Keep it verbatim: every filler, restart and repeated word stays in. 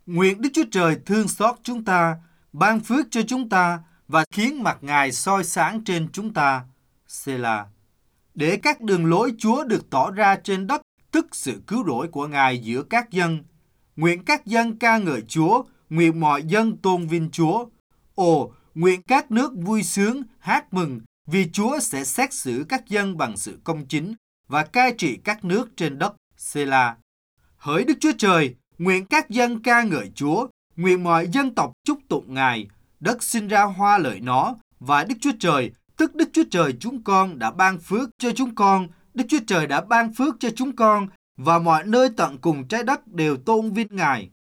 Nguyện Đức Chúa Trời thương xót chúng ta, ban phước cho chúng ta và khiến mặt Ngài soi sáng trên chúng ta. Sê-la. Để các đường lối Chúa được tỏ ra trên đất, tức sự cứu rỗi của Ngài giữa các dân. Nguyện các dân ca ngợi Chúa, nguyện mọi dân tôn vinh Chúa. Ồ, nguyện các nước vui sướng, hát mừng, vì Chúa sẽ xét xử các dân bằng sự công chính và cai trị các nước trên đất. Sê-la. Hỡi Đức Chúa Trời, nguyện các dân ca ngợi Chúa, nguyện mọi dân tộc chúc tụng Ngài. Đất sinh ra hoa lợi nó, và Đức Chúa Trời, tức Đức Chúa Trời chúng con đã ban phước cho chúng con. Đức Chúa Trời đã ban phước cho chúng con, và mọi nơi tận cùng trái đất đều tôn vinh Ngài.